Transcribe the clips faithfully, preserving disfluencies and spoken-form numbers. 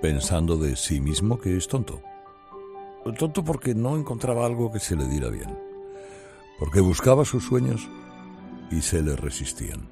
pensando de sí mismo que es tonto. Tonto porque no encontraba algo que se le diera bien, porque buscaba sus sueños y se le resistían.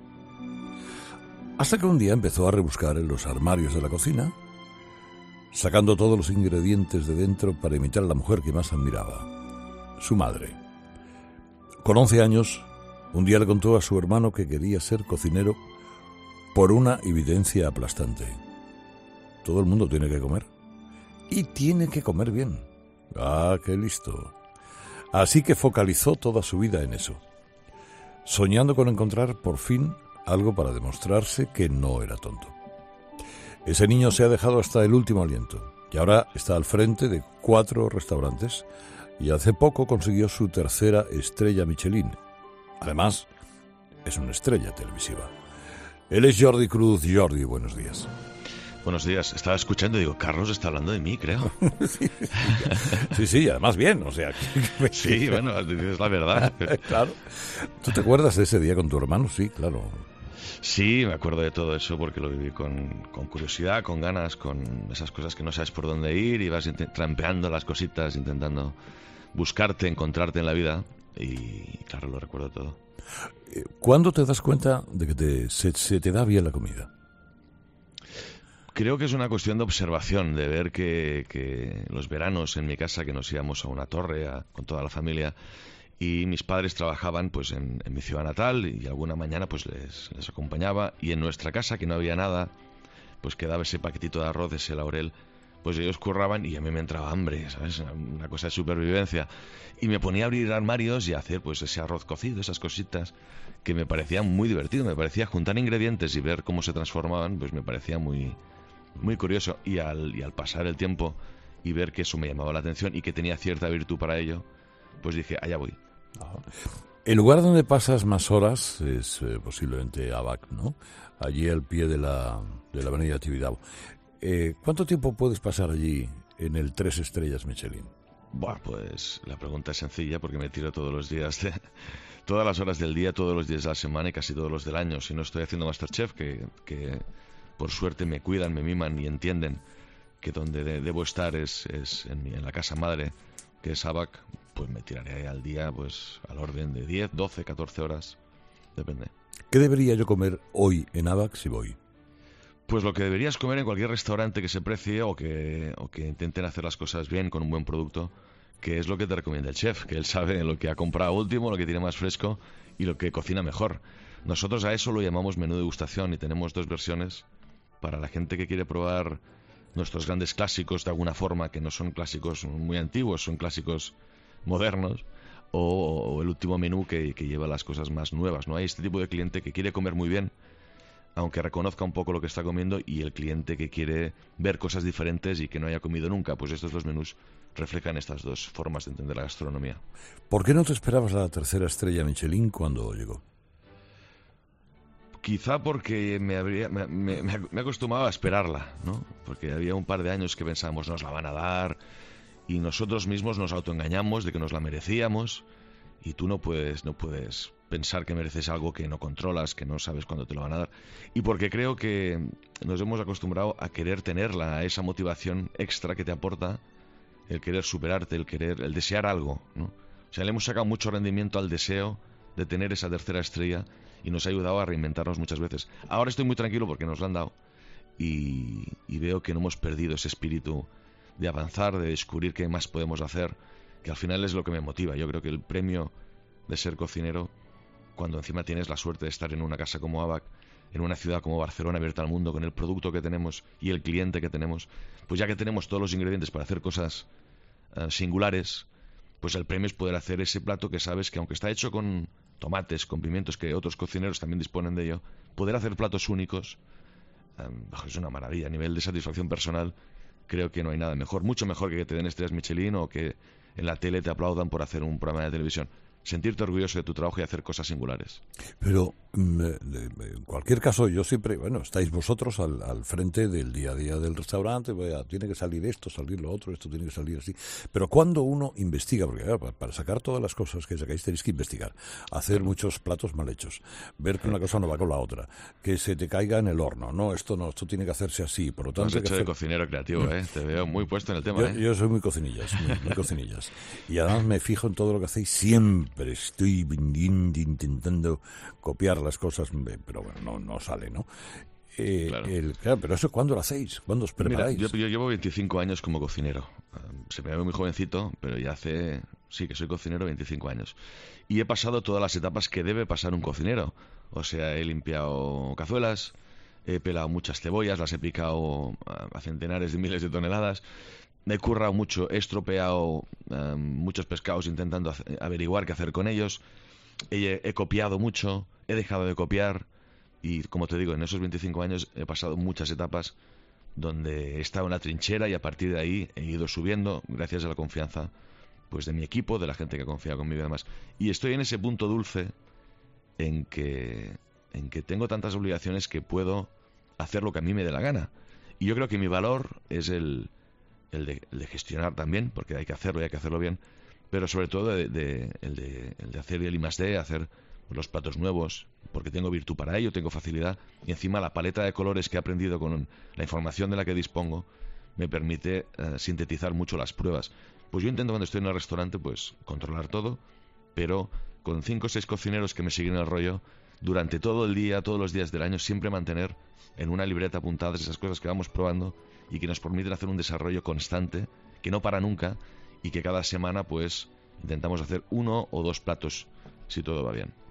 Hasta que un día empezó a rebuscar en los armarios de la cocina, sacando todos los ingredientes de dentro para imitar a la mujer que más admiraba, su madre. Con once años, un día le contó a su hermano que quería ser cocinero por una evidencia aplastante. Todo el mundo tiene que comer. Y tiene que comer bien. ¡Ah, qué listo! Así que focalizó toda su vida en eso, soñando con encontrar por fin algo para demostrarse que no era tonto. Ese niño se ha dejado hasta el último aliento y ahora está al frente de cuatro restaurantes y hace poco consiguió su tercera estrella Michelin. Además, es una estrella televisiva. Él es Jordi Cruz. Jordi, buenos días. Buenos días. Estaba escuchando y digo, Carlos está hablando de mí, creo. sí, sí, sí, sí, además bien, o sea... Que... sí, bueno, es la verdad. Claro. ¿Tú te acuerdas de ese día con tu hermano? Sí, claro. Sí, me acuerdo de todo eso porque lo viví con, con curiosidad, con ganas, con esas cosas que no sabes por dónde ir y vas trampeando las cositas, intentando buscarte, encontrarte en la vida y claro, lo recuerdo todo. ¿Cuándo te das cuenta de que te, se, se te da bien la comida? Creo que es una cuestión de observación, de ver que, que los veranos en mi casa, que nos íbamos a una torre a, con toda la familia, y mis padres trabajaban pues en, en mi ciudad natal y alguna mañana pues les, les acompañaba, y en nuestra casa, que no había nada, pues quedaba ese paquetito de arroz, ese laurel, pues ellos curraban y a mí me entraba hambre, ¿sabes? Una cosa de supervivencia. Y me ponía a abrir armarios y a hacer pues ese arroz cocido, esas cositas, que me parecía muy divertido, me parecía juntar ingredientes y ver cómo se transformaban, pues me parecía muy... muy curioso, y al, y al pasar el tiempo y ver que eso me llamaba la atención y que tenía cierta virtud para ello, pues dije, allá voy. El lugar donde pasas más horas es eh, posiblemente Abac, ¿no? Allí al pie de la, de la avenida Tibidabo. Eh, ¿Cuánto tiempo puedes pasar allí en el Tres Estrellas Michelin? Buah, pues la pregunta es sencilla porque me tiro todos los días, de, todas las horas del día, todos los días de la semana y casi todos los del año. Si no estoy haciendo Masterchef, que... que por suerte me cuidan, me miman y entienden que donde de, debo estar es, es en, mi, en la casa madre, que es Abac, pues me tiraré al día pues al orden de diez, doce, catorce horas, depende. ¿Qué debería yo comer hoy en Abac si voy? Pues lo que deberías comer en cualquier restaurante que se precie o que, o que intenten hacer las cosas bien con un buen producto, que es lo que te recomienda el chef, que él sabe lo que ha comprado último, lo que tiene más fresco y lo que cocina mejor. Nosotros a eso lo llamamos menú degustación y tenemos dos versiones para la gente que quiere probar nuestros grandes clásicos de alguna forma, que no son clásicos muy antiguos, son clásicos modernos, o, o el último menú que, que lleva las cosas más nuevas, ¿no? Hay este tipo de cliente que quiere comer muy bien, aunque reconozca un poco lo que está comiendo, y el cliente que quiere ver cosas diferentes y que no haya comido nunca. Pues estos dos menús reflejan estas dos formas de entender la gastronomía. ¿Por qué no te esperabas la tercera estrella Michelin cuando llegó? Quizá porque me, habría, me, me, me acostumbraba a esperarla, ¿no? Porque había un par de años que pensábamos nos la van a dar y nosotros mismos nos autoengañamos de que nos la merecíamos, y tú no puedes, no puedes pensar que mereces algo que no controlas, que no sabes cuándo te lo van a dar. Y porque creo que nos hemos acostumbrado a querer tenerla, a esa motivación extra que te aporta el querer superarte, el querer, el desear algo, ¿no? O sea, le hemos sacado mucho rendimiento al deseo de tener esa tercera estrella y nos ha ayudado a reinventarnos muchas veces. Ahora estoy muy tranquilo porque nos la han dado y, y veo que no hemos perdido ese espíritu de avanzar, de descubrir qué más podemos hacer, que al final es lo que me motiva. Yo creo que el premio de ser cocinero, cuando encima tienes la suerte de estar en una casa como Abac, en una ciudad como Barcelona abierta al mundo, con el producto que tenemos y el cliente que tenemos, pues ya que tenemos todos los ingredientes para hacer cosas uh, singulares, pues el premio es poder hacer ese plato que sabes que aunque está hecho con tomates, con pimientos, que otros cocineros también disponen de ello, poder hacer platos únicos um, es una maravilla. A nivel de satisfacción personal creo que no hay nada mejor, mucho mejor que que te den estrellas Michelin o que en la tele te aplaudan por hacer un programa de televisión. sentirte orgulloso de tu trabajo y hacer cosas singulares. Pero en cualquier caso, yo siempre, bueno, estáis vosotros al, al frente del día a día del restaurante, vaya, tiene que salir esto, salir lo otro, esto tiene que salir así. Pero cuando uno investiga, porque claro, para sacar todas las cosas que sacáis tenéis que investigar, hacer claro. muchos platos mal hechos, ver que una cosa no va con la otra, que se te caiga en el horno, no, esto no, esto tiene que hacerse así, por lo tanto... Has hecho hacer... de cocinero creativo, ¿eh? Te veo muy puesto en el tema, yo, ¿eh? Yo soy muy cocinillas, muy, muy cocinillas. Y además me fijo en todo lo que hacéis, siempre estoy intentando copiar las cosas, pero bueno, no, no sale, ¿no? Eh, claro. El, claro, pero eso ¿cuándo lo hacéis? ¿Cuándo os preparáis? Mira, yo, yo llevo veinticinco años como cocinero. Se me ve muy jovencito, pero ya hace, sí que soy cocinero veinticinco años. Y he pasado todas las etapas que debe pasar un cocinero. O sea, he limpiado cazuelas, he pelado muchas cebollas, las he picado a centenares de miles de toneladas. Me he currado mucho, he estropeado um, muchos pescados intentando averiguar qué hacer con ellos. He, he copiado mucho, he dejado de copiar. Y como te digo, en esos veinticinco años he pasado muchas etapas donde he estado en la trinchera y a partir de ahí he ido subiendo gracias a la confianza pues de mi equipo, de la gente que ha confiado conmigo y demás. Y estoy en ese punto dulce en que, en que tengo tantas obligaciones que puedo hacer lo que a mí me dé la gana. Y yo creo que mi valor es el, el, de, el de gestionar también, porque hay que hacerlo y hay que hacerlo bien, pero sobre todo de, de, el, de, el de hacer el I más D, hacer los platos nuevos, porque tengo virtud para ello, tengo facilidad, y encima la paleta de colores que he aprendido con la información de la que dispongo me permite uh, sintetizar mucho las pruebas. Pues yo intento cuando estoy en el restaurante pues controlar todo, pero con cinco o seis cocineros que me siguen el rollo, durante todo el día, todos los días del año, siempre mantener en una libreta apuntadas esas cosas que vamos probando y que nos permiten hacer un desarrollo constante, que no para nunca, y que cada semana pues intentamos hacer uno o dos platos, si todo va bien.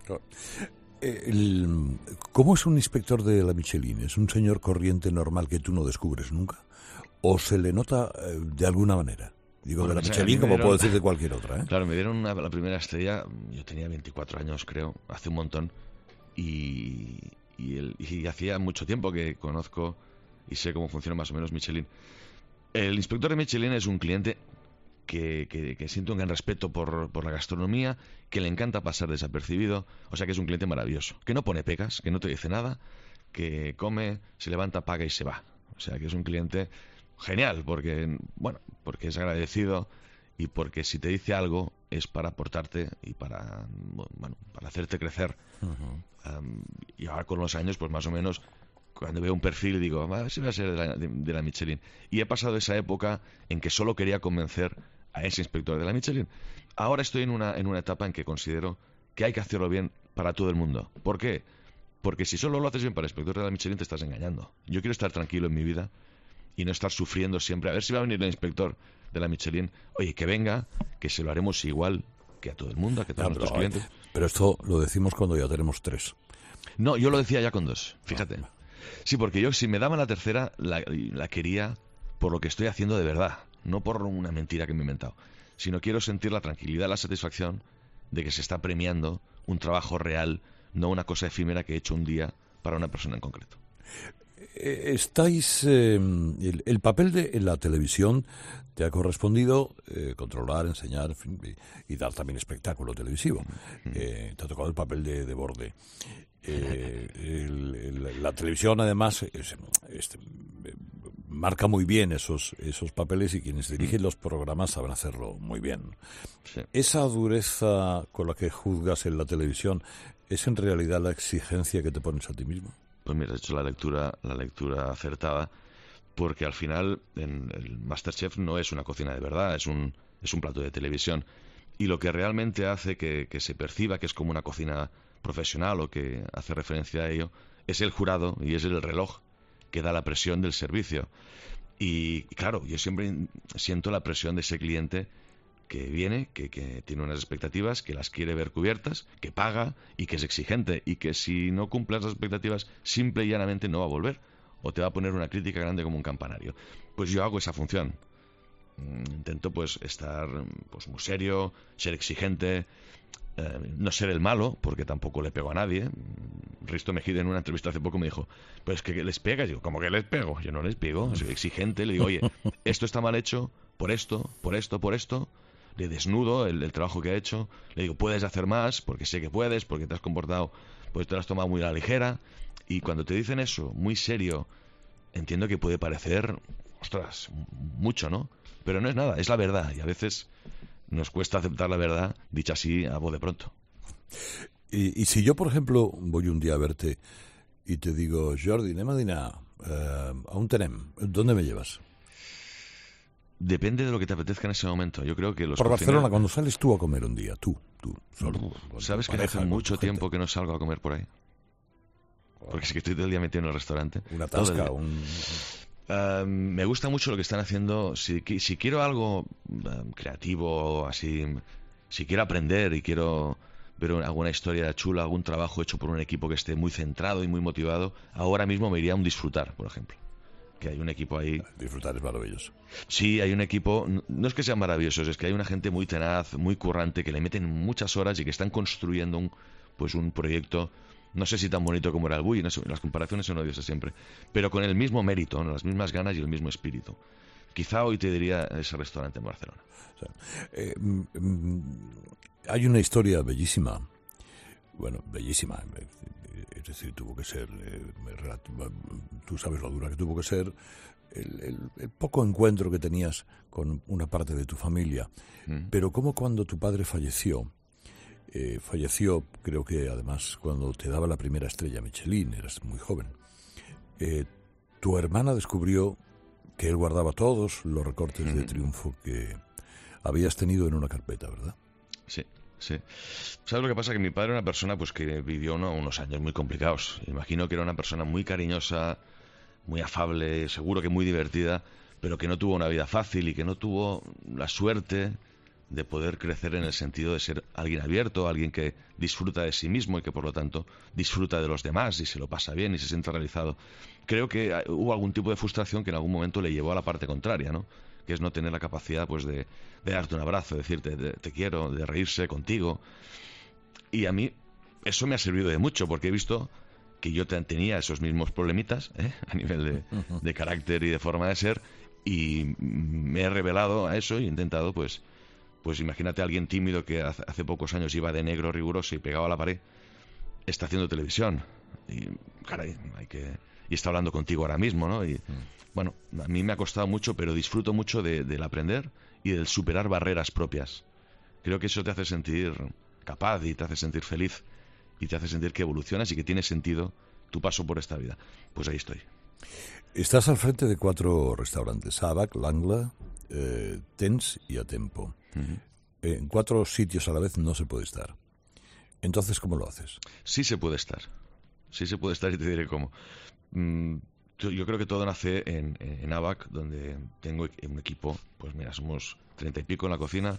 El, ¿Cómo es un inspector de la Michelin? ¿Es un señor corriente normal que tú no descubres nunca? ¿O se le nota eh, de alguna manera? Digo, bueno, de la Michelin, como dieron, puedo decir de cualquier otra, ¿eh? Claro, me dieron una, la primera estrella, yo tenía veinticuatro años, creo, hace un montón, y, y, el, y hacía mucho tiempo que conozco y sé cómo funciona más o menos Michelin. El inspector de Michelin es un cliente que, que, que siento un gran respeto por, por la gastronomía, que le encanta pasar desapercibido, o sea que es un cliente maravilloso, que no pone pegas, que no te dice nada, que come, se levanta, paga y se va. O sea que es un cliente genial, porque bueno, porque es agradecido y porque si te dice algo es para aportarte y para bueno, para hacerte crecer. Uh-huh. Um, y ahora con los años, pues más o menos, cuando veo un perfil digo, a ver si va a ser de la, de, de la Michelin. Y he pasado esa época en que solo quería convencer a ese inspector de la Michelin. Ahora estoy en una en una etapa en que considero que hay que hacerlo bien para todo el mundo. ¿Por qué? Porque si solo lo haces bien para el inspector de la Michelin te estás engañando. Yo quiero estar tranquilo en mi vida y no estar sufriendo siempre. A ver si va a venir el inspector de la Michelin. Oye, que venga, que se lo haremos igual que a todo el mundo, que a todos no, nuestros pero, clientes. Pero esto lo decimos cuando ya tenemos tres. No, yo lo decía ya con dos, fíjate. No. Sí, porque yo si me daban la tercera, la, la quería por lo que estoy haciendo de verdad, no por una mentira que me he inventado, sino quiero sentir la tranquilidad, la satisfacción de que se está premiando un trabajo real, no una cosa efímera que he hecho un día para una persona en concreto. Estáis eh, el, el papel de en la televisión te ha correspondido eh, controlar, enseñar, en fin, y, y dar también espectáculo televisivo. Mm. Eh, te ha tocado el papel de, de borde. Eh, el, el, la televisión además es, es, marca muy bien esos esos papeles y quienes dirigen los programas saben hacerlo muy bien. Sí. Esa dureza con la que juzgas en la televisión es en realidad la exigencia que te pones a ti mismo. Pues mira, has hecho la lectura, la lectura acertada, porque al final en el MasterChef no es una cocina de verdad, es un, es un plato de televisión. Y lo que realmente hace que, que se perciba que es como una cocina profesional o que hace referencia a ello, es el jurado y es el reloj que da la presión del servicio. Y claro, yo siempre siento la presión de ese cliente que viene, que, que tiene unas expectativas, que las quiere ver cubiertas, que paga y que es exigente y que si no cumple las expectativas simple y llanamente no va a volver o te va a poner una crítica grande como un campanario. Pues yo hago esa función. Intento pues estar pues muy serio, ser exigente, eh, no ser el malo, porque tampoco le pego a nadie. Risto Mejide en una entrevista hace poco me dijo, pues que les pegas. Yo, ¿cómo que les pego? Yo no les pego, soy exigente, le digo, oye, esto está mal hecho, por esto, por esto, por esto. le desnudo el, el trabajo que ha hecho, le digo, puedes hacer más, porque sé que puedes, porque te has comportado, pues te lo has tomado muy a la ligera, y cuando te dicen eso, muy serio, entiendo que puede parecer, ostras, mucho, ¿no? Pero no es nada, es la verdad, y a veces nos cuesta aceptar la verdad, dicha así a voz de pronto. Y, y si yo, por ejemplo, voy un día a verte y te digo, Jordi, anem a dinar, eh, a un tenem, ¿dónde me llevas? Depende de lo que te apetezca en ese momento. Yo creo que los Por cocineros... Barcelona, cuando sales tú a comer un día, tú, tú, solo. Uf, ¿sabes que hace mucho tiempo que no salgo a comer por ahí? Porque es que estoy todo el día metido en el restaurante. Una tasca, un... Uh, me gusta mucho lo que están haciendo. Si, si quiero algo uh, creativo, así, si quiero aprender y quiero ver alguna historia chula, algún trabajo hecho por un equipo que esté muy centrado y muy motivado, ahora mismo me iría a un Disfrutar, por ejemplo. Que hay un equipo ahí. Disfrutar es maravilloso. Sí, hay un equipo, no es que sean maravillosos, es que hay una gente muy tenaz, muy currante, que le meten muchas horas y que están construyendo un, pues un proyecto, no sé si tan bonito como era el Bulli, no sé, las comparaciones son odiosas siempre, pero con el mismo mérito, ¿no? Las mismas ganas y el mismo espíritu. Quizá hoy te diría ese restaurante en Barcelona. O sea, eh, mm, hay una historia bellísima, bueno, bellísima, es decir, tuvo que ser, eh, tú sabes lo dura que tuvo que ser, el, el, el poco encuentro que tenías con una parte de tu familia, mm. pero como cuando tu padre falleció, eh, falleció, creo que además cuando te daba la primera estrella Michelin, eras muy joven, eh, tu hermana descubrió que él guardaba todos los recortes mm. de triunfo que habías tenido en una carpeta, ¿verdad? Sí. Sí. ¿Sabes lo que pasa? Que mi padre era una persona pues que vivió ¿no? unos años muy complicados. Imagino que era una persona muy cariñosa, muy afable, seguro que muy divertida, pero que no tuvo una vida fácil y que no tuvo la suerte de poder crecer en el sentido de ser alguien abierto, alguien que disfruta de sí mismo y que por lo tanto disfruta de los demás y se lo pasa bien y se siente realizado. Creo que hubo algún tipo de frustración que en algún momento le llevó a la parte contraria, ¿no? Que es no tener la capacidad pues de, de darte un abrazo, de decirte de, te quiero, de reírse contigo. Y a mí eso me ha servido de mucho, porque he visto que yo tenía esos mismos problemitas ¿eh? a nivel de, de carácter y de forma de ser, y me he revelado a eso y he intentado, pues, pues imagínate a alguien tímido que hace, hace pocos años iba de negro riguroso y pegaba a la pared, está haciendo televisión, y caray, hay que... y está hablando contigo ahora mismo, ¿no? Y... Bueno, a mí me ha costado mucho, pero disfruto mucho de, del aprender y del superar barreras propias. Creo que eso te hace sentir capaz y te hace sentir feliz y te hace sentir que evolucionas y que tiene sentido tu paso por esta vida. Pues ahí estoy. Estás al frente de cuatro restaurantes, Abac, L'Angle, eh, Tens y A Tempo. Uh-huh. En cuatro sitios a la vez no se puede estar. Entonces, ¿cómo lo haces? Sí se puede estar. Sí se puede estar y te diré cómo. Mm, Yo creo que todo nace en, en Abac, donde tengo un equipo, pues mira, somos treinta y pico en la cocina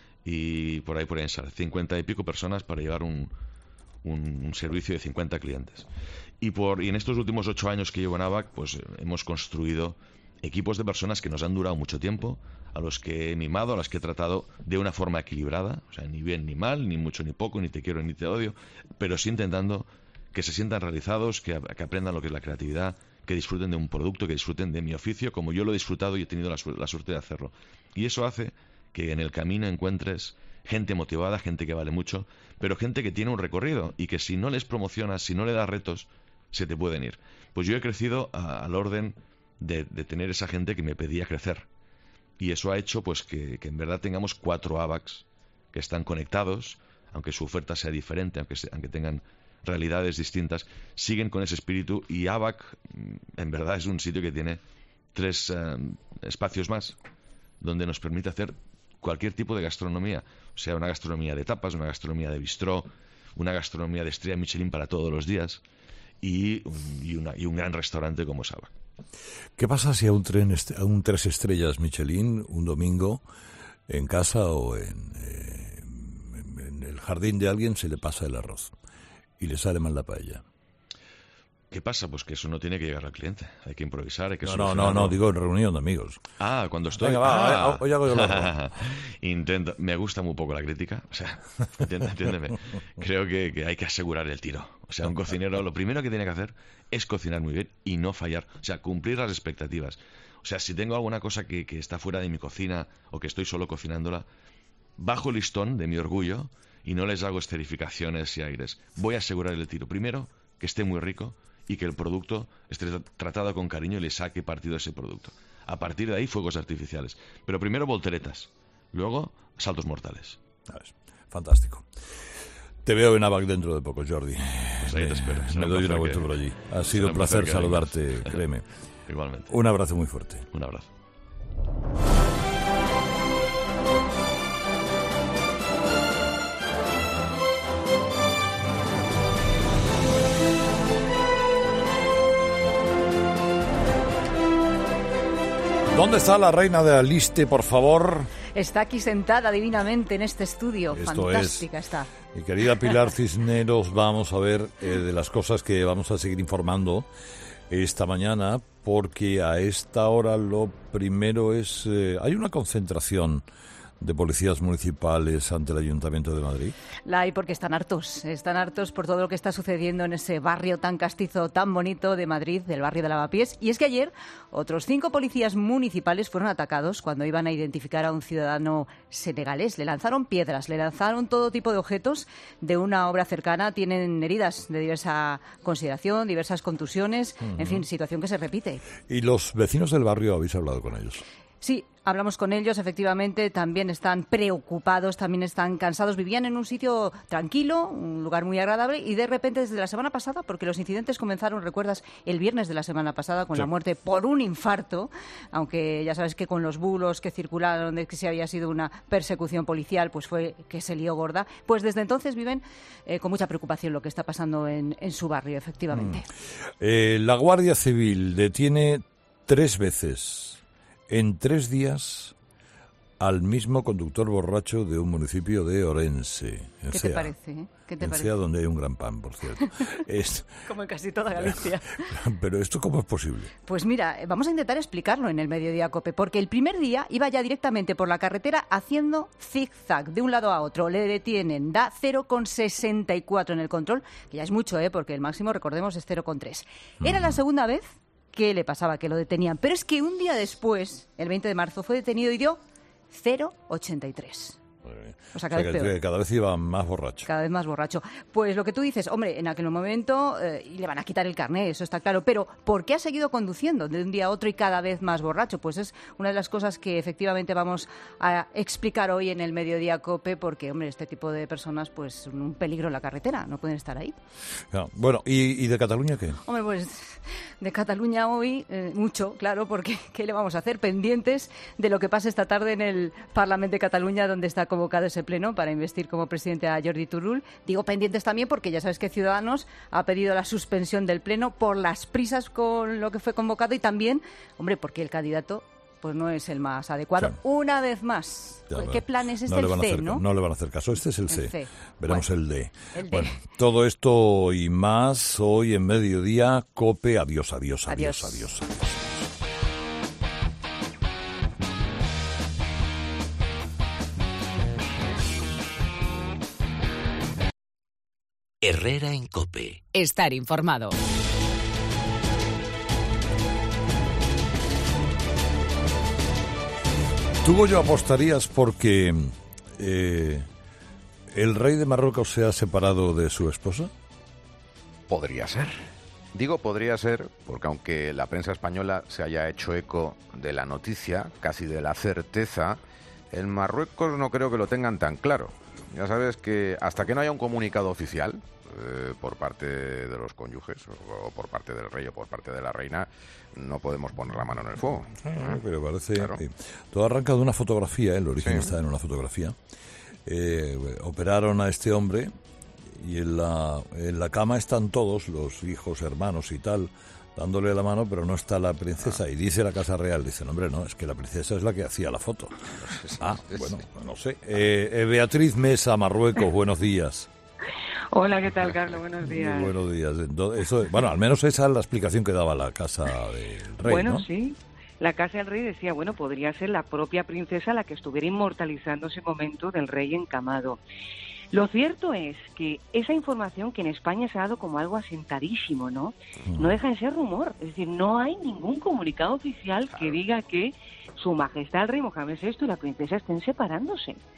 y por ahí por ahí en sala, cincuenta y pico personas para llevar un, un, un servicio de cincuenta clientes. Y, por, y en estos últimos ocho años que llevo en Abac, pues hemos construido equipos de personas que nos han durado mucho tiempo, a los que he mimado, a los que he tratado de una forma equilibrada, o sea, ni bien ni mal, ni mucho ni poco, ni te quiero ni te odio, pero sí intentando que se sientan realizados, que, que aprendan lo que es la creatividad, que disfruten de un producto, que disfruten de mi oficio, como yo lo he disfrutado y he tenido la, su- la suerte de hacerlo. Y eso hace que en el camino encuentres gente motivada, gente que vale mucho, pero gente que tiene un recorrido y que si no les promocionas, si no le das retos, se te pueden ir. Pues yo he crecido a, al orden de, de tener esa gente que me pedía crecer. Y eso ha hecho pues que, que en verdad tengamos cuatro Abacs que están conectados, aunque su oferta sea diferente, aunque, se, aunque tengan realidades distintas, siguen con ese espíritu, y Abac en verdad es un sitio que tiene tres eh, espacios más donde nos permite hacer cualquier tipo de gastronomía, o sea, una gastronomía de tapas, una gastronomía de bistró, una gastronomía de estrella Michelin para todos los días y un, y una, y un gran restaurante como es Abac. ¿Qué pasa si a un, tren est- a un tres estrellas Michelin un domingo en casa o en, eh, en, en el jardín de alguien se le pasa el arroz y le sale mal la paella? ¿Qué pasa? Pues que eso no tiene que llegar al cliente. Hay que improvisar, hay que No, no, no, no, digo en reunión de amigos. Ah, cuando estoy... Venga, va, ah. hoy hago yo la Intento... Me gusta muy poco la crítica. O sea, entiéndeme. entiéndeme. Creo que, que hay que asegurar el tiro. O sea, un cocinero lo primero que tiene que hacer es cocinar muy bien y no fallar. O sea, cumplir las expectativas. O sea, si tengo alguna cosa que, que está fuera de mi cocina o que estoy solo cocinándola, bajo el listón de mi orgullo y no les hago esterificaciones y aires. Voy a asegurar el tiro. Primero, que esté muy rico y que el producto esté tratado con cariño y le saque partido a ese producto. A partir de ahí, fuegos artificiales. Pero primero volteretas, luego saltos mortales. Fantástico. Te veo en ABAC dentro de poco, Jordi. Pues ahí te espero. Me doy una vuelta por allí. Ha sido un placer saludarte, créeme. Igualmente. Un abrazo muy fuerte. Un abrazo. ¿Dónde está la reina de Aliste, por favor? Está aquí sentada divinamente en este estudio. Esto Fantástica es. está. Mi querida Pilar Cisneros, vamos a ver eh, de las cosas que vamos a seguir informando esta mañana, porque a esta hora lo primero es... Eh, hay una concentración de policías municipales ante el Ayuntamiento de Madrid. La hay porque están hartos, están hartos por todo lo que está sucediendo en ese barrio tan castizo, tan bonito de Madrid, del barrio de Lavapiés. Y es que ayer otros cinco policías municipales fueron atacados cuando iban a identificar a un ciudadano senegalés. Le lanzaron piedras, le lanzaron todo tipo de objetos de una obra cercana. Tienen heridas de diversa consideración, diversas contusiones, uh-huh. En fin, situación que se repite. ¿Y los vecinos del barrio habéis hablado con ellos? Sí, hablamos con ellos, efectivamente, también están preocupados, también están cansados. Vivían en un sitio tranquilo, un lugar muy agradable, y de repente desde la semana pasada, porque los incidentes comenzaron, recuerdas, el viernes de la semana pasada con sí. la muerte por un infarto, aunque ya sabes que con los bulos que circularon de que si había sido una persecución policial, pues fue que se lió gorda. Pues desde entonces viven eh, con mucha preocupación lo que está pasando en, en su barrio, efectivamente. Mm. Eh, la Guardia Civil detiene tres veces... en tres días al mismo conductor borracho de un municipio de Orense. En ¿Qué Cea, te parece? Eh? ¿Qué te en parece? Cea, donde hay un gran pan, por cierto. Es... Como en casi toda Galicia. Pero ¿esto cómo es posible? Pues mira, vamos a intentar explicarlo en el Mediodía COPE, porque el primer día iba ya directamente por la carretera haciendo zig-zag de un lado a otro. Le detienen, da cero coma sesenta y cuatro en el control, que ya es mucho, ¿eh? Porque el máximo, recordemos, es cero coma tres. Era mm. la segunda vez que le pasaba que lo detenían, pero es que un día después, el veinte de marzo, fue detenido y dio cero coma ochenta y tres. O sea, cada, o sea, vez que peor. cada vez iba más borracho. Cada vez más borracho. Pues lo que tú dices, hombre, en aquel momento eh, le van a quitar el carné, eso está claro, pero ¿por qué ha seguido conduciendo de un día a otro y cada vez más borracho? Pues es una de las cosas que efectivamente vamos a explicar hoy en el Mediodía COPE, porque, hombre, este tipo de personas pues son un peligro en la carretera, no pueden estar ahí. No, bueno, ¿y, ¿y de Cataluña qué? Hombre, pues de Cataluña hoy eh, mucho, claro, porque ¿qué le vamos a hacer? Pendientes de lo que pase esta tarde en el Parlamento de Cataluña, donde está convocado ese pleno para investir como presidente a Jordi Turull. Digo pendientes también porque ya sabes que Ciudadanos ha pedido la suspensión del pleno por las prisas con lo que fue convocado y también, hombre, porque el candidato pues no es el más adecuado. Sí. Una vez más. Ya, ¿qué plan es este? No el C, hacer, ¿no? No le van a hacer caso. Este es el, el C. C. Veremos bueno, el D. El D. Bueno, todo esto y más hoy en Mediodía COPE. Adiós, adiós, adiós, adiós. adiós, adiós. Herrera en COPE. Estar informado. ¿Tú, Goyo, apostarías porque eh, el rey de Marruecos se ha separado de su esposa? Podría ser. Digo podría ser porque aunque la prensa española se haya hecho eco de la noticia, casi de la certeza, en Marruecos no creo que lo tengan tan claro. Ya sabes que hasta que no haya un comunicado oficial eh, por parte de los cónyuges o, o por parte del rey o por parte de la reina, no podemos poner la mano en el fuego. Ah, pero parece... Claro. Eh, todo arranca de una fotografía, el origen sí. está en una fotografía. Eh, operaron a este hombre y en la, en la cama están todos, los hijos, hermanos y tal, dándole la mano, pero no está la princesa. Ah. Y dice la Casa Real, dice, no, hombre, no, es que la princesa es la que hacía la foto. Ah, bueno, no sé. Eh, eh, Beatriz Mesa, Marruecos, buenos días. Hola, ¿qué tal, Carlos? Buenos días. Muy buenos días. Entonces, eso, bueno, al menos esa es la explicación que daba la Casa del Rey, Bueno, ¿no? sí. La Casa del Rey decía, bueno, podría ser la propia princesa la que estuviera inmortalizando ese momento del rey encamado. Lo cierto es que esa información que en España se ha dado como algo asentadísimo, ¿no? Mm. No deja de ser rumor. Es decir, no hay ningún comunicado oficial claro. que diga que Su Majestad el Rey Mohamed sexto y la princesa estén separándose.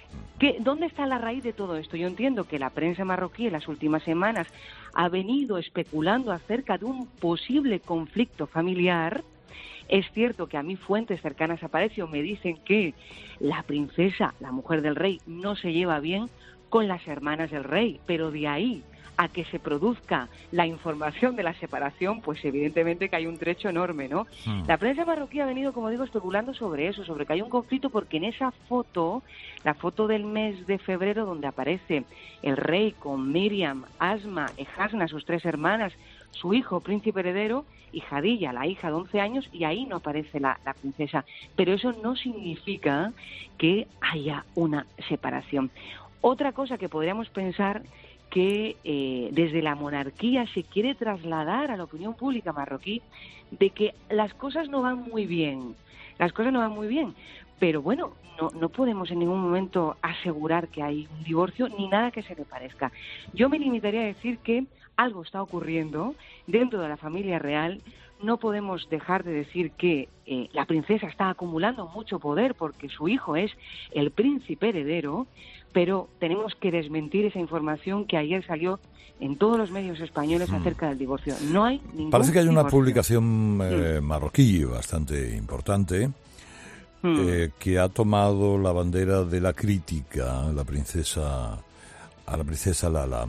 ¿Qué, ¿Dónde está la raíz de todo esto? Yo entiendo que la prensa marroquí en las últimas semanas ha venido especulando acerca de un posible conflicto familiar. Es cierto que a mí fuentes cercanas a Palacio me dicen que la princesa, la mujer del rey, no se lleva bien con las hermanas del rey, pero de ahí a que se produzca la información de la separación, pues evidentemente que hay un trecho enorme, ¿no? Mm. La prensa marroquí ha venido, como digo, especulando sobre eso, sobre que hay un conflicto, porque en esa foto, la foto del mes de febrero, donde aparece el rey con Miriam, Asma y Hasna, sus tres hermanas, su hijo, príncipe heredero, y Jadilla, la hija de once años, y ahí no aparece la, la princesa. Pero eso no significa que haya una separación. Otra cosa que podríamos pensar que eh, desde la monarquía se quiere trasladar a la opinión pública marroquí de que las cosas no van muy bien, las cosas no van muy bien, pero bueno, no, no podemos en ningún momento asegurar que hay un divorcio ni nada que se le parezca. Yo me limitaría a decir que algo está ocurriendo dentro de la familia real. No podemos dejar de decir que eh, la princesa está acumulando mucho poder porque su hijo es el príncipe heredero, pero tenemos que desmentir esa información que ayer salió en todos los medios españoles hmm. acerca del divorcio. No hay ningún Parece que hay una divorcio. publicación eh, marroquí bastante importante hmm. eh, que ha tomado la bandera de la crítica a la princesa, a la princesa Lala.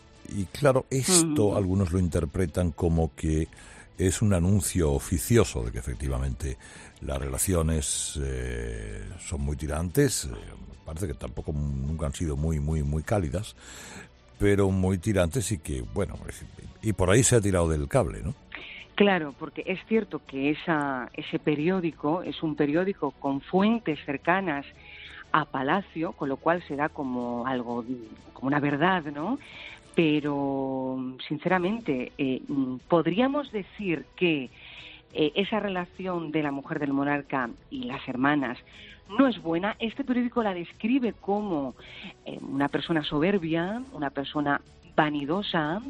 Y claro, esto hmm. algunos lo interpretan como que es un anuncio oficioso de que efectivamente las relaciones eh, son muy tirantes. Eh, parece que tampoco nunca han sido muy, muy, muy cálidas, pero muy tirantes y que, bueno, y por ahí se ha tirado del cable, ¿no? Claro, porque es cierto que esa, ese periódico es un periódico con fuentes cercanas a Palacio, con lo cual se da como algo, como una verdad, ¿no? Pero, sinceramente, eh, podríamos decir que eh, esa relación de la mujer del monarca y las hermanas no es buena. Este periódico la describe como eh, una persona soberbia, una persona vanidosa,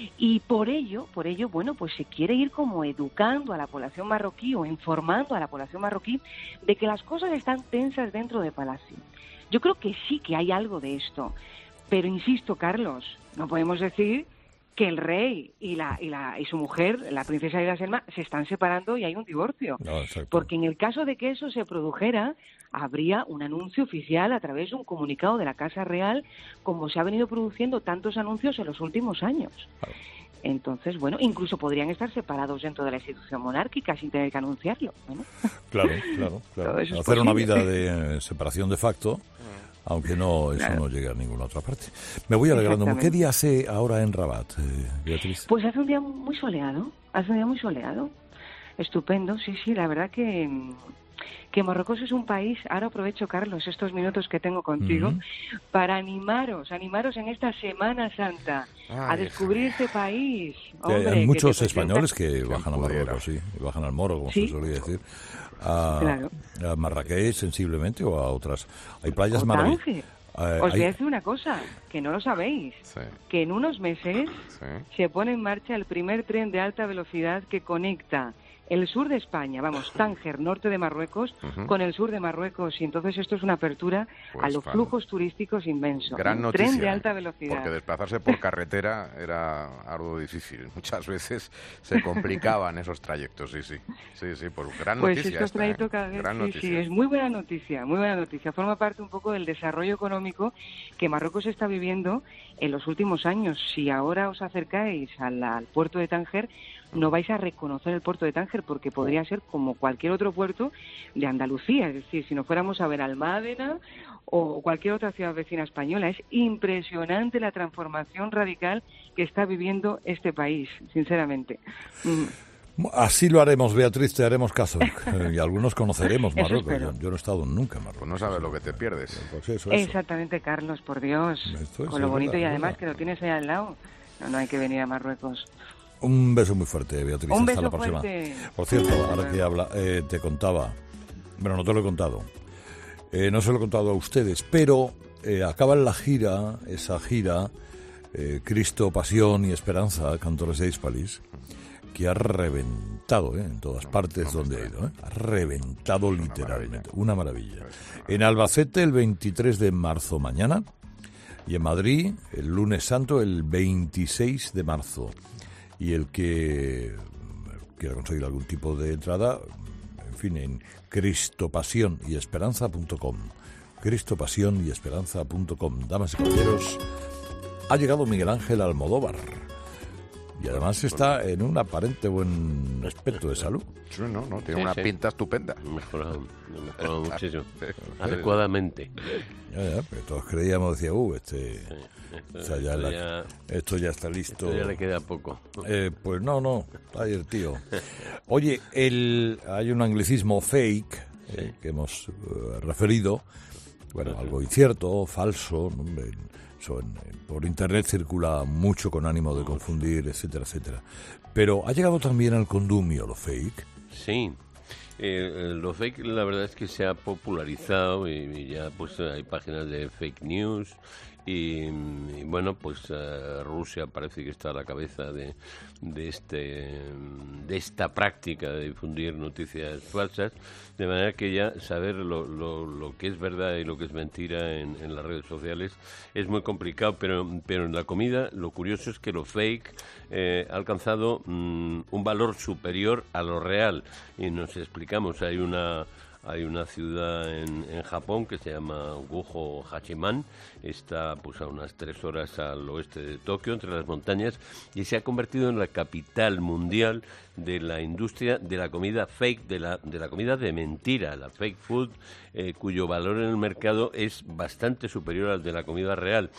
y por ello, por ello, bueno, pues se quiere ir como educando a la población marroquí o informando a la población marroquí de que las cosas están tensas dentro de Palacio. Yo creo que sí que hay algo de esto. Pero insisto, Carlos, no podemos decir que el rey y la y la y su mujer, la princesa de la Selma, se están separando y hay un divorcio. No, porque en el caso de que eso se produjera, habría un anuncio oficial a través de un comunicado de la Casa Real, como se ha venido produciendo tantos anuncios en los últimos años. Claro. Entonces, bueno, incluso podrían estar separados dentro de la institución monárquica sin tener que anunciarlo. Bueno. Claro, claro, claro. Hacer posible. Una vida de separación de facto. Aunque no, eso claro. no llega a ninguna otra parte. Me voy alegrando. ¿Qué día hace ahora en Rabat, eh, Beatriz? Pues hace un día muy soleado, hace un día muy soleado. Estupendo, sí, sí, la verdad que, que Marruecos es un país, ahora aprovecho, Carlos, estos minutos que tengo contigo, uh-huh. para animaros, animaros en esta Semana Santa Ay, a descubrir este país. Hombre, hay muchos que españoles que bajan a Marruecos, sí, y bajan al Moro, como ¿Sí? se suele decir. A, claro. a Marrakech sensiblemente o a otras. Hay playas maravillosas. Eh, Os voy a decir una cosa, que no lo sabéis, sí. que en unos meses sí. se pone en marcha el primer tren de alta velocidad que conecta el sur de España, vamos, Tánger, norte de Marruecos, uh-huh. con el sur de Marruecos, y entonces esto es una apertura pues a los claro. flujos turísticos inmensos. Gran un noticia, tren de alta velocidad. Porque desplazarse por carretera era algo difícil. Muchas veces se complicaban esos trayectos, sí, sí. Sí, sí, por gran pues noticia. Estos esta, trayectos ¿eh? cada vez, gran sí, noticia. sí, es muy buena noticia, muy buena noticia. Forma parte un poco del desarrollo económico que Marruecos está viviendo en los últimos años. Si ahora os acercáis al, al puerto de Tánger, no vais a reconocer el puerto de Tánger porque podría ser como cualquier otro puerto de Andalucía. Es decir, si nos fuéramos a ver Almádena o cualquier otra ciudad vecina española. Es impresionante la transformación radical que está viviendo este país, sinceramente. Mm. Así lo haremos, Beatriz, te haremos caso. Y algunos conoceremos Marruecos. Yo, yo no he estado nunca en Marruecos. Pues no sabes lo que te pierdes. Pues eso, eso. Exactamente, Carlos, por Dios. Esto es, Con lo bonito verdad, y además verdad. que lo tienes ahí al lado. No, no hay que venir a Marruecos. Un beso muy fuerte, Beatriz. Un Hasta beso la próxima. Fuerte. Por cierto, ahora que habla, eh, te contaba, bueno, no te lo he contado, eh, no se lo he contado a ustedes, pero eh, acaba la gira, esa gira, eh, Cristo, Pasión y Esperanza, Cantores de Hispalis, que ha reventado, ¿eh? En todas partes donde ha ido, ¿eh? Ha reventado literalmente. Una maravilla. En Albacete el veintitrés de marzo mañana y en Madrid el lunes santo el veintiséis de marzo. Y el que quiera conseguir algún tipo de entrada, en fin, en cristopasión y esperanza punto com. cristopasión y esperanza punto com. Damas y caballeros, ha llegado Miguel Ángel Almodóvar. Y además está en un aparente buen aspecto de salud. Sí, no, no, tiene Sí, una sí. pinta estupenda. Mejorado, mejorado muchísimo. Adecuadamente. Ya, ya, pero todos creíamos, decía, uh, este, Esto, o sea, ya esto la- ya, esto ya está listo. esto ya le queda poco. Eh, pues no, no, está ahí el tío. Oye, el, hay un anglicismo fake eh, que hemos eh, referido, bueno, algo incierto, falso, ¿no? En- eso en- en- por internet circula mucho con ánimo de confundir, etcétera, etcétera. Pero ha llegado también al condumio lo fake. Sí. Eh, eh, lo fake, la verdad es que se ha popularizado y, y ya pues hay páginas de fake news y, y bueno, pues eh, Rusia parece que está a la cabeza de, de este de esta práctica de difundir noticias falsas, de manera que ya saber lo, lo, lo que es verdad y lo que es mentira en, en las redes sociales es muy complicado, pero, pero en la comida lo curioso es que lo fake eh, ha alcanzado mm, un valor superior a lo real. Y nos explicamos, hay una hay una ciudad en, en Japón que se llama Gujo Hachiman, está pues a unas tres horas al oeste de Tokio, entre las montañas, y se ha convertido en la capital mundial de la industria de la comida fake, de la, de la comida de mentira, la fake food, eh, cuyo valor en el mercado es bastante superior al de la comida real.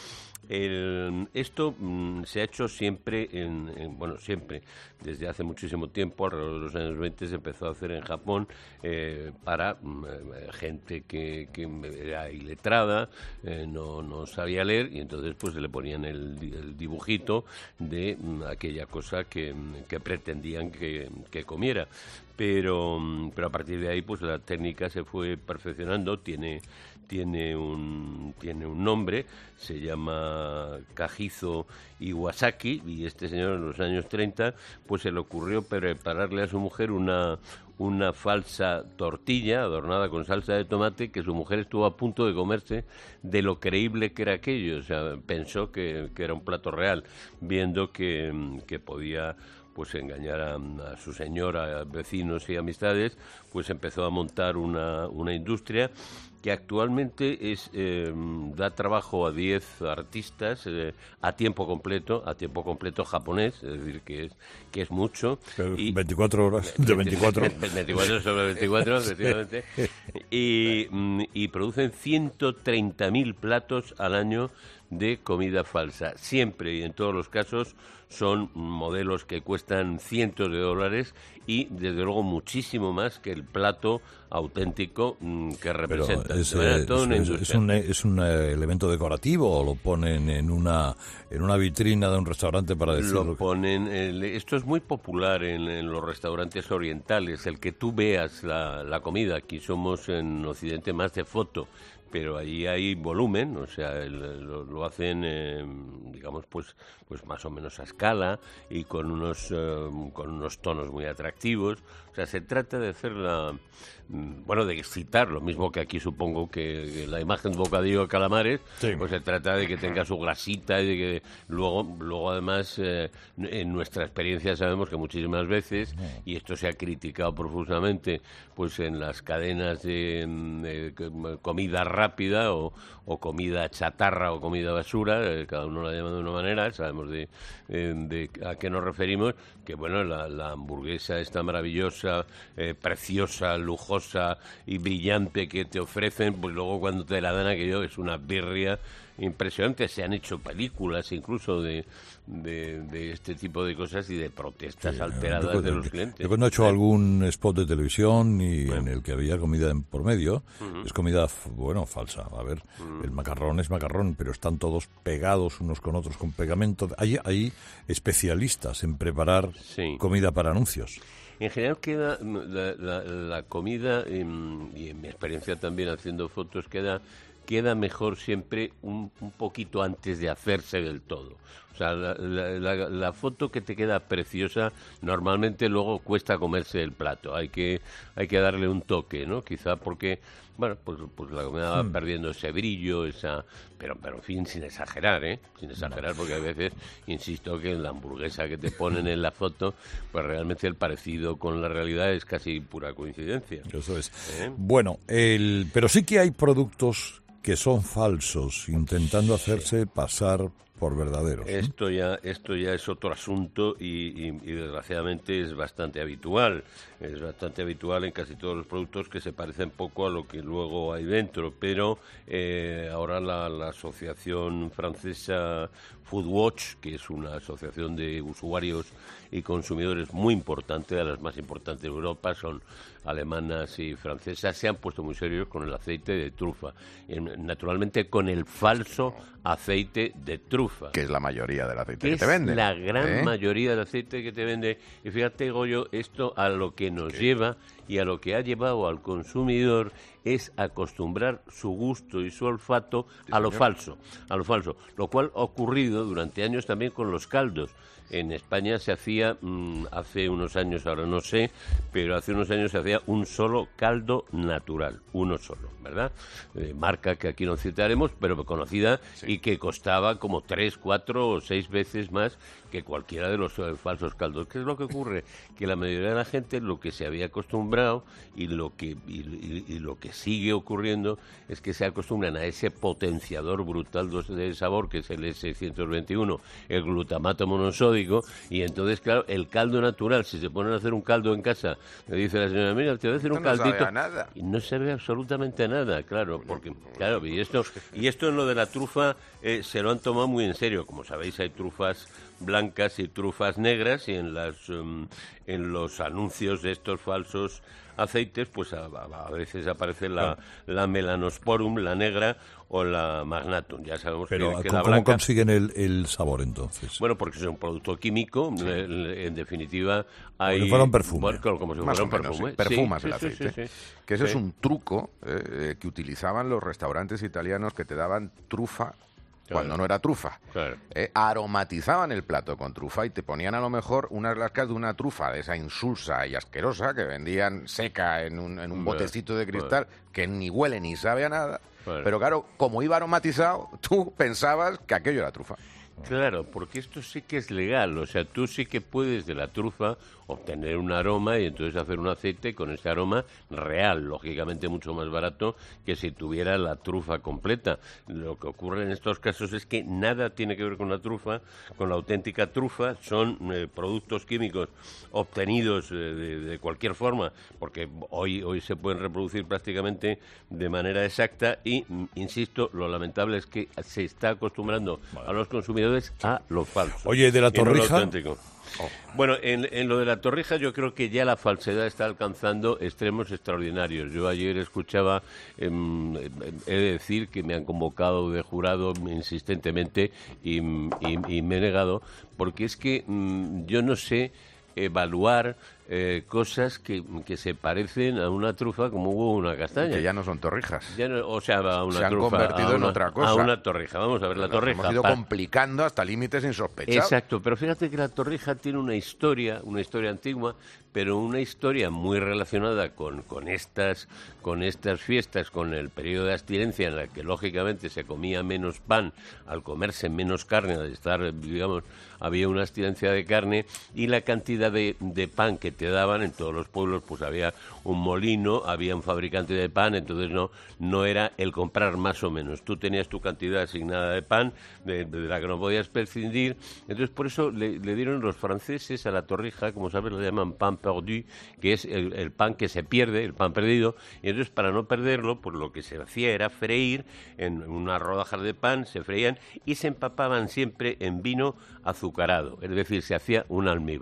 El, esto mm, se ha hecho siempre, en, en, bueno, siempre, desde hace muchísimo tiempo, alrededor de los años veinte, se empezó a hacer en Japón eh, para mm, eh, gente que, que era iletrada, eh, no, no sabía leer, y entonces pues le ponían el, el dibujito de mm, aquella cosa que, que pretendían que, que comiera. Pero, pero a partir de ahí pues la técnica se fue perfeccionando, tiene tiene un tiene un nombre, se llama Kajizo Iwasaki, y este señor en los años treinta pues se le ocurrió prepararle a su mujer una una falsa tortilla adornada con salsa de tomate que su mujer estuvo a punto de comerse de lo creíble que era aquello. O sea, pensó que, que era un plato real, viendo que, que podía pues engañar a, a su señora, a vecinos y amistades, pues empezó a montar una, una industria que actualmente es eh, da trabajo a diez artistas eh, a tiempo completo, a tiempo completo japonés, es decir, que es que es mucho. Pero Y- veinticuatro horas de veinticuatro. veinticuatro sobre veinticuatro, efectivamente. Y, mm, y producen ciento treinta mil platos al año de comida falsa. Siempre y en todos los casos son modelos que cuestan cientos de dólares y, desde luego, muchísimo más que el plato auténtico mm, que Pero representa. es, De manera, eh, toda una es- es industria. un, es un eh, elemento decorativo o lo ponen en una en una vitrina de un restaurante para decirlo. Lo ponen, el- esto es muy popular en, en los restaurantes orientales, el que tú veas la, la comida. Aquí somos en Occidente más de foto, pero allí hay volumen, o sea, el- lo, lo hacen, eh, digamos, pues pues más o menos a escala y con unos eh, con unos tonos muy atractivos. O sea, se trata de hacer la, mm, bueno, de excitar, lo mismo que aquí supongo que, que la imagen de bocadillo de calamares, Sí. pues se trata de que tenga su grasita y de que luego, luego además, eh, en nuestra experiencia sabemos que muchísimas veces, y esto se ha criticado profusamente, pues en las cadenas de, mm, de com- comida rápida o, o comida chatarra o comida basura, eh, cada uno la llama de una manera, sabemos de, eh, de a qué nos referimos, que bueno, la, la hamburguesa está maravillosa, eh, preciosa, lujosa y brillante que te ofrecen, pues luego cuando te la dan aquello es una birria impresionante. Se han hecho películas incluso de, de, de este tipo de cosas y de protestas Sí, alteradas yo, de yo- los clientes. yo cuando he hecho algún spot de televisión y en el que había comida en por medio, es comida, f- bueno, falsa. A ver, el macarrón es macarrón, pero están todos pegados unos con otros con pegamento. Hay, hay especialistas en preparar Sí. comida para anuncios. En general queda mm, la, la- la comida, em, y en mi experiencia también haciendo fotos, queda queda mejor siempre un, un poquito antes de hacerse del todo. O sea, la, la, la, la foto que te queda preciosa normalmente luego cuesta comerse el plato. Hay que hay que darle un toque, ¿no? Quizá porque, bueno, pues, pues la comida va perdiendo ese brillo, esa... Pero, pero en fin, sin exagerar, ¿eh? Sin exagerar, porque a veces, insisto, que en la hamburguesa que te ponen en la foto, pues realmente el parecido con la realidad es casi pura coincidencia. Eso es. ¿Eh? Bueno, el, pero sí que hay productos que son falsos, intentando hacerse pasar por verdaderos, ¿no? Esto ya, esto ya es otro asunto y, y, y desgraciadamente es bastante habitual. Es bastante habitual en casi todos los productos que se parecen poco a lo que luego hay dentro. Pero eh, ahora la, la asociación francesa Foodwatch, que es una asociación de usuarios y consumidores muy importante, de las más importantes de Europa, son alemanas y francesas, se han puesto muy serios con el aceite de trufa. Y, naturalmente con el falso aceite de trufa. Que es la mayoría del aceite que que te venden. Es la gran ¿eh? mayoría del aceite que te vende. Y fíjate, Goyo, esto a lo que nos ¿Qué? lleva y a lo que ha llevado al consumidor es acostumbrar su gusto y su olfato sí, a lo señor. falso, a lo falso, lo cual ha ocurrido durante años también con los caldos. En España se hacía, mmm, hace unos años, ahora no sé, pero hace unos años se hacía un solo caldo natural, uno solo, ¿verdad? Eh, marca que aquí no citaremos, pero conocida sí. y que costaba como tres, cuatro o seis veces más que cualquiera de los eh, falsos caldos. ¿Qué es lo que ocurre? Que la mayoría de la gente lo que se había acostumbrado y lo que y, y, y lo que sigue ocurriendo es que se acostumbran a ese potenciador brutal de sabor que es el E seiscientos veintiuno, el glutamato monosódico, y entonces, claro, el caldo natural, si se ponen a hacer un caldo en casa, le dice la señora, mira, te voy a hacer un no caldito, sabe a nada. Y no se ve absolutamente nada, claro, porque, claro, y esto, y esto en lo de la trufa eh, se lo han tomado muy en serio. Como sabéis, hay trufas blancas y trufas negras, y en las um, en los anuncios de estos falsos aceites, pues a, a veces aparece la, la melanosporum, la negra, o la magnatum. Ya sabemos Pero, que, que ¿cómo la blanca... consiguen el, el sabor entonces? Bueno, porque es un producto químico, sí. en, en definitiva hay... Como si fuera un perfume. Bueno, como si fuera un perfume. Sí. Perfumas sí, el sí, aceite. Sí, sí, sí. Que ese sí. es un truco eh, que utilizaban los restaurantes italianos, que te daban trufa cuando claro. no era trufa. Claro. Eh, aromatizaban el plato con trufa y te ponían a lo mejor unas lascas de una trufa de esa insulsa y asquerosa que vendían seca en un, en un bueno, botecito de cristal bueno. que ni huele ni sabe a nada. Bueno. Pero claro, como iba aromatizado, tú pensabas que aquello era trufa. Claro, porque esto sí que es legal, o sea, tú sí que puedes de la trufa obtener un aroma y entonces hacer un aceite con ese aroma real, lógicamente mucho más barato que si tuviera la trufa completa. Lo que ocurre en estos casos es que nada tiene que ver con la trufa, con la auténtica trufa, son eh, productos químicos obtenidos eh, de, de cualquier forma, porque hoy, hoy se pueden reproducir prácticamente de manera exacta y, insisto, lo lamentable es que se está acostumbrando vale. a los consumidores a lo falso. Oye, de la torrija... Oh. Bueno, en, en lo de la torrija yo creo que ya la falsedad está alcanzando extremos extraordinarios. Yo ayer escuchaba, eh, he de decir que me han convocado de jurado insistentemente y, y, y me he negado, porque es que mm, yo no sé evaluar eh, cosas que, que se parecen a una trufa como hubo una castaña. Que ya no son torrijas. Ya no, o sea, a una se han trufa, convertido a una, en otra cosa. A una torrija. Vamos a ver, la Nos torrija. Hemos ido pa... complicando hasta límites insospechados. Exacto, pero fíjate que la torrija tiene una historia, una historia antigua, pero una historia muy relacionada con, con estas con estas fiestas, con el periodo de abstinencia en la que lógicamente se comía menos pan al comerse menos carne, al estar, digamos, había una abstinencia de carne, y la cantidad de, de pan que te daban en todos los pueblos, pues había un molino, había un fabricante de pan, entonces no no era el comprar más o menos. Tú tenías tu cantidad asignada de pan, de, de la que no podías prescindir, entonces por eso le, le dieron los franceses a la torrija, como sabes, lo llaman pan perdu, que es el, el pan que se pierde, el pan perdido, y entonces para no perderlo, pues lo que se hacía era freír en unas rodajas de pan, se freían y se empapaban siempre en vino azucarado, es decir, se hacía un almíbar.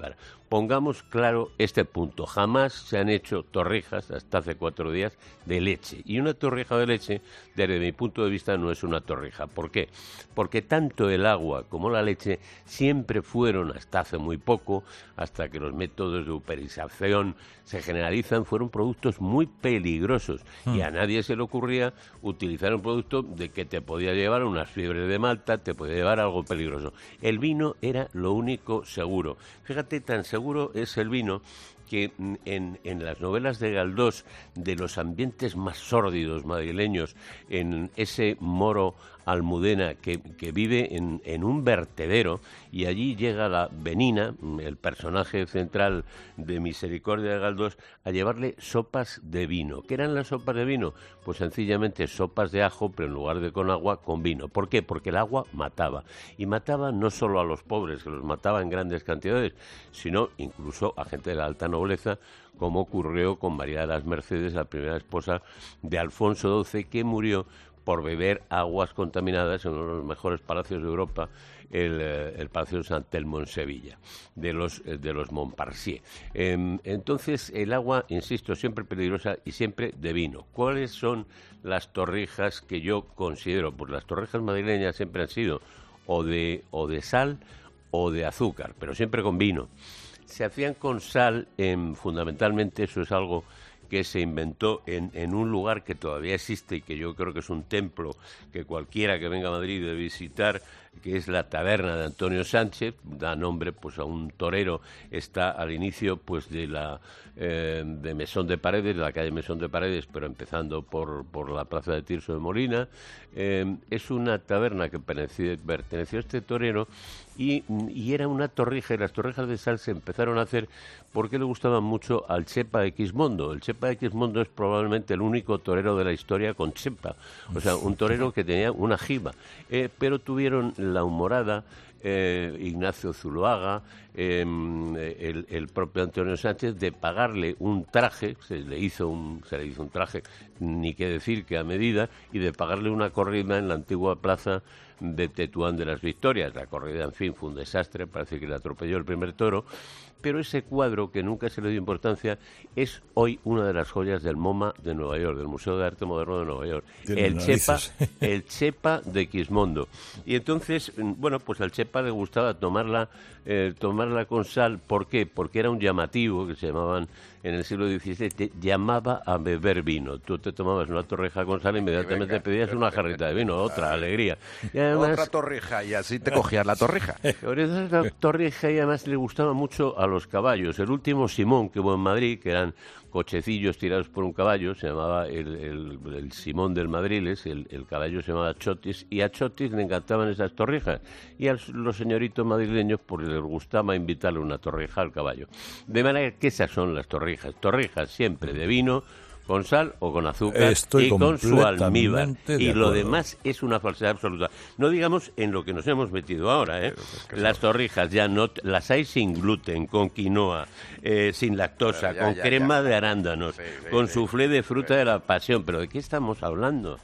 Pongamos claro este punto. Jamás se han hecho torrijas, hasta hace cuatro días, de leche. Y una torrija de leche, desde mi punto de vista, no es una torrija. ¿Por qué? Porque tanto el agua como la leche siempre fueron, hasta hace muy poco, hasta que los métodos de uperización se generalizan, fueron productos muy peligrosos. Mm. Y a nadie se le ocurría utilizar un producto de que te podía llevar unas fiebres de Malta, te podía llevar algo peligroso. El vino era lo único seguro. Fíjate, tan seguro es el vino que en, en las novelas de Galdós, de los ambientes más sórdidos madrileños, en ese moro Almudena que, que vive en, en un vertedero, y allí llega la Benina, el personaje central de Misericordia de Galdós, a llevarle sopas de vino. ¿Qué eran las sopas de vino? Pues sencillamente sopas de ajo, pero en lugar de con agua, con vino. ¿Por qué? Porque el agua mataba. Y mataba no solo a los pobres, que los mataba en grandes cantidades, sino incluso a gente de la alta nobleza, como ocurrió con María de las Mercedes, la primera esposa de Alfonso doce, que murió por beber aguas contaminadas en uno de los mejores palacios de Europa, el, el Palacio de San Telmo en Sevilla, de los, de los Montparnasse. Eh, entonces, el agua, insisto, siempre peligrosa y siempre de vino. ¿Cuáles son las torrijas que yo considero? Pues las torrijas madrileñas siempre han sido o de, o de sal o de azúcar, pero siempre con vino. Se hacían con sal, eh, fundamentalmente eso es algo que se inventó en, en un lugar que todavía existe y que yo creo que es un templo que cualquiera que venga a Madrid debe visitar, que es la taberna de Antonio Sánchez, da nombre pues a un torero, está al inicio pues de la eh, de Mesón de Paredes, de la calle Mesón de Paredes, pero empezando por, por la plaza de Tirso de Molina. Eh, es una taberna que perteneció, perteneció a este torero y, y era una torrija, y las torrijas de sal se empezaron a hacer porque le gustaban mucho al Chepa de Quismondo. El Chepa de Quismondo es probablemente el único torero de la historia con chepa, o sea, un torero que tenía una jiba, eh, pero tuvieron la humorada eh, Ignacio Zuloaga, eh, el, el propio Antonio Sánchez, de pagarle un traje, se le hizo un, se le hizo un traje, ni qué decir que a medida, y de pagarle una corrida en la antigua plaza de Tetuán de las Victorias. La corrida, en fin, fue un desastre, parece que le atropelló el primer toro, pero ese cuadro, que nunca se le dio importancia, es hoy una de las joyas del MoMA de Nueva York, del Museo de Arte Moderno de Nueva York. El Chepa, el Chepa de Quismondo. Y entonces, bueno, pues al Chepa le gustaba tomarla, eh, tomarla con sal. ¿Por qué? Porque era un llamativo, que se llamaban en el siglo diecisiete, llamaba a beber vino. Tú te tomabas una torrija con sal e inmediatamente venga, pedías una jarrita de vino, otra alegría. Y además, otra torrija, y así te cogías la torrija. Por eso es la torrija, y además le gustaba mucho a los caballos. El último Simón que hubo en Madrid, que eran cochecillos tirados por un caballo, se llamaba el, el, el Simón del Madriles, el, el caballo se llamaba Chotis, y a Chotis le encantaban esas torrijas, y a los señoritos madrileños pues les gustaba invitarle una torrija al caballo. De manera que esas son las torrijas. Torrijas siempre de vino, con sal o con azúcar. Estoy y con su almíbar. de Y lo acuerdo. demás es una falsedad absoluta. No digamos en lo que nos hemos metido ahora, ¿eh? Es que Las torrijas ya no, las hay sin gluten, con quinoa, eh, sin lactosa, Ya, con ya, crema ya. de arándanos, Sí, sí, con sí. soufflé de fruta de la pasión. ¿Pero de qué estamos hablando?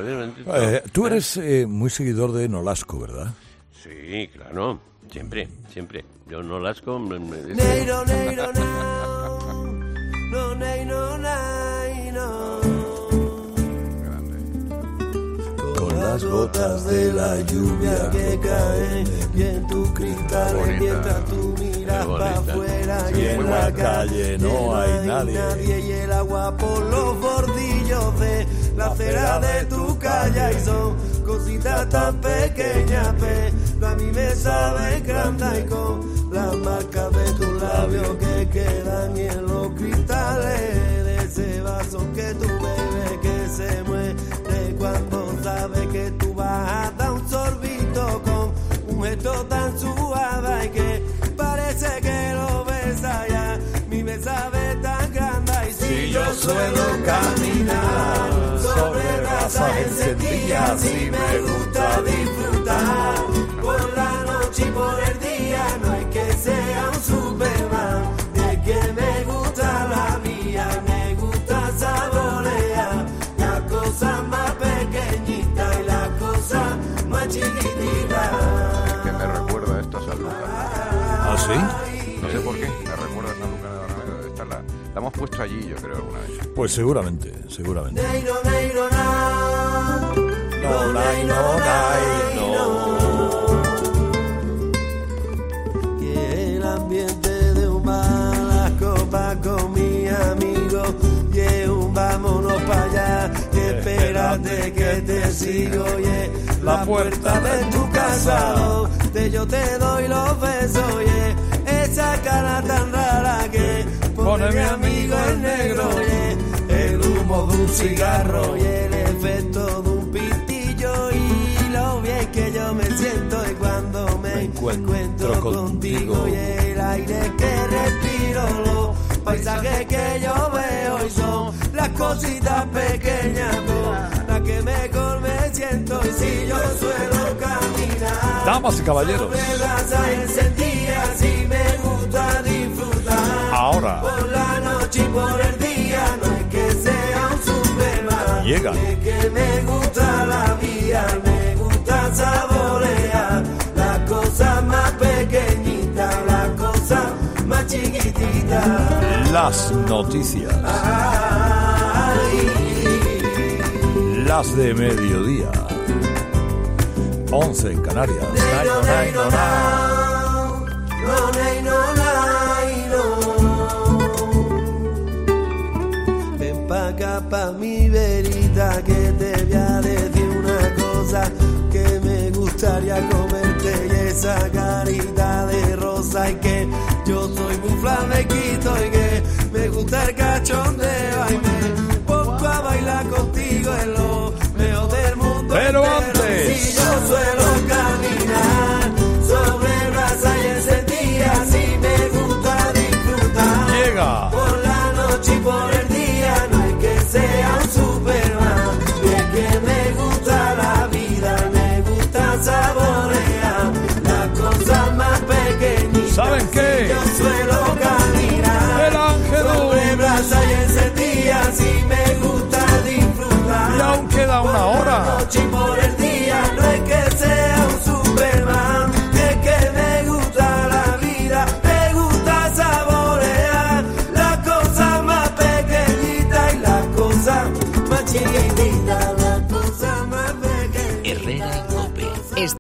Eh, tú eres eh, muy seguidor de Nolasco, ¿verdad? Sí, claro. Siempre, siempre. Yo no las com... me- me- Neiro, neiro, no. No, nei, no, nei, no. Con las gotas de la lluvia que caen y en tu cristal Bonita. mientras tú miras Qué para bonita. afuera Sí, y en muy la buena. calle No hay nadie. y el agua por los bordillos de la acera de tu calle y son cositas tan pequeñas, pero a mí me sabe grande y con las marcas de tus labios que quedan en los cristales de ese vaso que tú bebes que se mueve cuando sabes que tú vas a dar un sorbito con un gesto tan suave y que parece que lo besas ya, mi besa ve tan grande y si yo suelo caminar sobre brasas encendidas y me gusta disfrutar por la noche y por el día, no hay que sea un Superman, es que me gusta la vida, me gusta saborear la cosa más pequeñita y la cosa más chiquitita. Que me recuerda esto a San Lucas. ¿Ah, sí? No sé por qué. Me La hemos puesto allí, yo creo, alguna vez. Pues seguramente, seguramente. Neiro, neiro, na. No, nay, no, nay, no. Y el ambiente de un bar, las copas con mi amigo, y un vámonos para allá, y espérate que te sigo, y la puerta de tu casa, de yo te doy los besos, y esa cara tan rara que pone mi amigo el negro, y el humo de un cigarro, y el efecto de un pitillo, y lo bien que yo me siento y cuando me, me encuentro, encuentro contigo, contigo, y el aire que respiro, los paisajes que yo veo, y son las cositas pequeñas con las que mejor me siento, y si yo suelo caminar, damas y caballeros, sobre brasas encendidas, y me gusta disfrutar, ahora, por la noche y por el día, no es que sea un Superman, llega, es que me gusta la vida, me gusta saborear las cosas más pequeñitas, las cosas más chiquititas, las noticias, ay, las de mediodía, once en Canarias. Nay, no, nay, no, na. No, nay, no, nay, no. Ven pa' acá pa' mi verita, que te voy a decir una cosa, que me gustaría comerte, y esa carita de rosa, y que yo soy muy flamenquito, y que me gusta el cachondeo, y me pongo a bailar contigo en lo mejor del mundo. Pero entero. antes, Si yo suelo caminar sobre brasas y encendidas, y me gusta disfrutar, llega, por la noche y por el día, no hay que sea un Superman, y es que me gusta la vida, me gusta saborear las cosas más pequeñitas. ¿saben qué? Yo suelo caminar El ángel sobre brasas y encendidas, y me gusta disfrutar, y aún queda una por la hora. noche y por el